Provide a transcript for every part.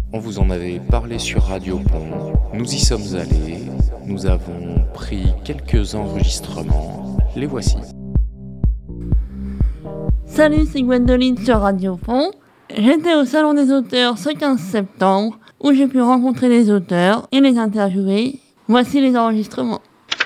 On vous en avait parlé sur Radio Pont, nous y sommes allés, nous avons pris quelques enregistrements, les voici. Salut, c'est Gwendoline sur Radio Pont. J'étais au Salon des auteurs ce 15 septembre où j'ai pu rencontrer les auteurs et les interviewer. Voici les enregistrements.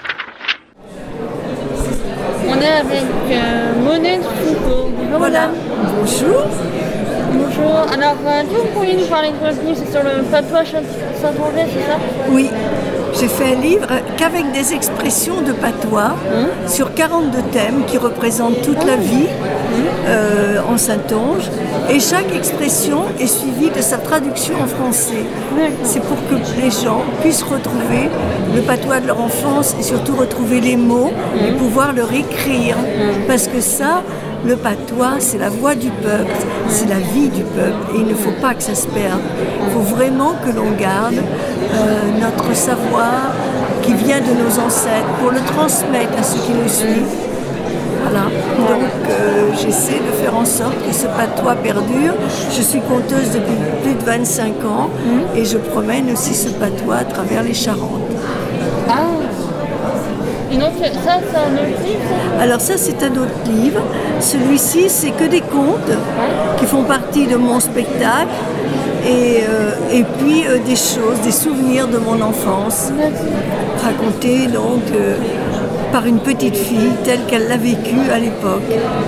On est avec Monette Foucault. Bonjour Voilà, madame. bonjour. Bonjour. Alors, est-ce que vous pourriez nous parler de votre livre? C'est sur le patois Saint-André, c'est ça? Oui, j'ai fait un livre qu'avec des expressions de patois sur 42 thèmes qui représentent toute la vie en Saintonge. Et chaque expression est suivie de sa traduction en français. C'est pour que les gens puissent retrouver le patois de leur enfance et surtout retrouver les mots et pouvoir le réécrire. Parce que ça, le patois, c'est la voix du peuple, c'est la vie du peuple et il ne faut pas que ça se perde. Il faut vraiment que l'on garde notre savoir qui vient de nos ancêtres pour le transmettre à ceux qui nous suivent. Voilà. Donc j'essaie de faire en sorte que ce patois perdure. Je suis conteuse depuis plus de 25 ans et je promène aussi ce patois à travers les Charentes. Ah. Et donc ça, c'est un autre livre, ça? Alors ça, c'est un autre livre. Celui-ci, c'est que des contes qui font partie de mon spectacle et puis des choses, des souvenirs de mon enfance, racontés donc par une petite fille telle qu'elle l'a vécu à l'époque.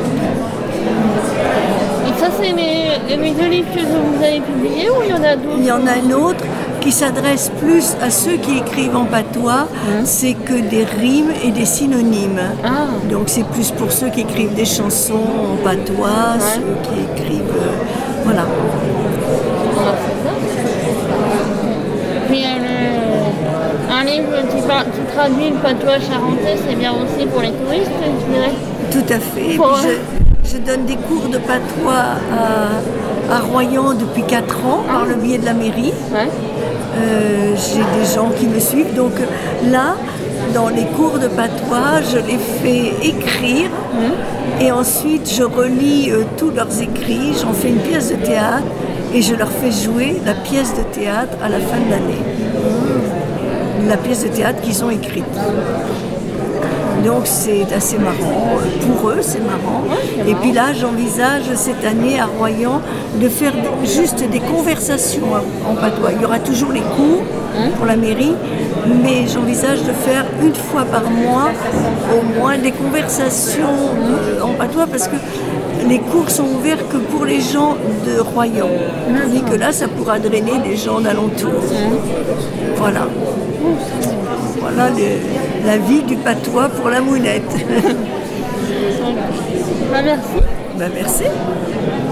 Et ça, c'est les deux livres que vous avez publiés ou il y en a d'autres? Il y en a un autre qui s'adresse plus à ceux qui écrivent en patois, c'est que des rimes et des synonymes. Ah. Donc c'est plus pour ceux qui écrivent des chansons en patois, ceux qui écrivent... voilà. Puis un livre qui traduit le patois charentais, c'est bien aussi pour les touristes, je dirais. Tout à fait. Et Pour puis je donne des cours de patois à Royan depuis 4 ans par le biais de la mairie. Ouais. J'ai des gens qui me suivent. Donc là, dans les cours de patois, je les fais écrire et ensuite je relis tous leurs écrits, j'en fais une pièce de théâtre et je leur fais jouer la pièce de théâtre à la fin de l'année. La pièce de théâtre qu'ils ont écrite. Donc c'est assez marrant, pour eux c'est marrant. Et puis là j'envisage cette année à Royan de faire juste des conversations en patois. Il y aura toujours les cours pour la mairie, mais j'envisage de faire une fois par mois au moins des conversations en patois parce que les cours sont ouverts que pour les gens de Royan. Tandis que là ça pourra drainer les gens d'alentour. Voilà. Voilà la vie du patois pour la mounette. Bah, merci. Ben merci.